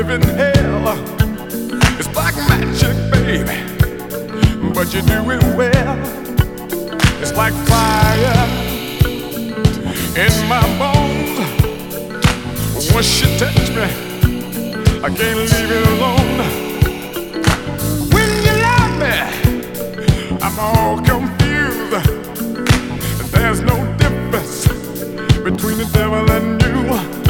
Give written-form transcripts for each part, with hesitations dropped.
in hell. It's black magic, baby, but you do it well. It's like fire in my bones. Once you touch me, I can't leave it alone. When you love me, I'm all confused. There's no difference between the devil and you.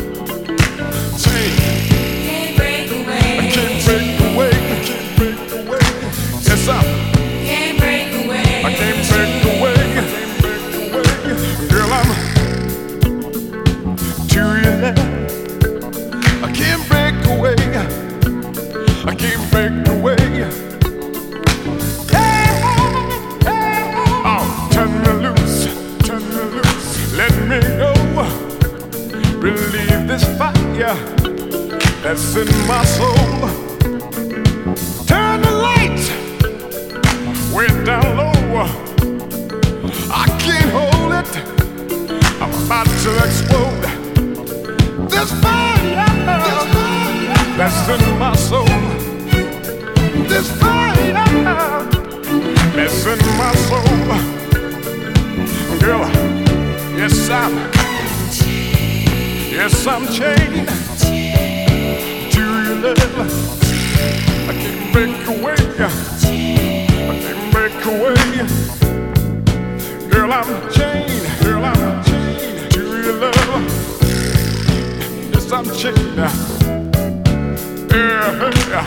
Can't break away. I can't break away. I can't break away. Yes, I can't break away. I can't break away. I can't break away. Girl, I'm to your left. I can't break away. I can't break away. Oh, turn me loose. Turn me loose. Let me go. Relieve this fire that's in my soul. Turn the lights way down low. I can't hold it. I'm about to explode. This fire that's in my soul. This fire that's in my soul. Girl, yes I'm chained to your love. I can't break away. I can't break away. Girl, I'm chained. Girl, I'm chained to your love. Yes, I'm chained. Yeah.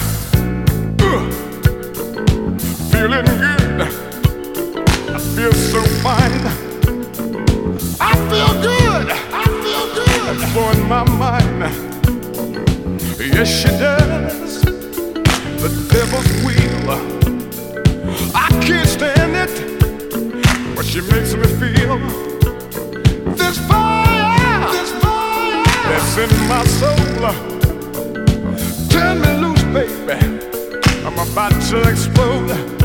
Feeling good. I feel so fine. I feel good. I feel good. It's blowing my mind. Yes, she does. The devil's wheel. I can't stand it, but she makes me feel this fire that's in my soul. Turn me loose, baby. I'm about to explode.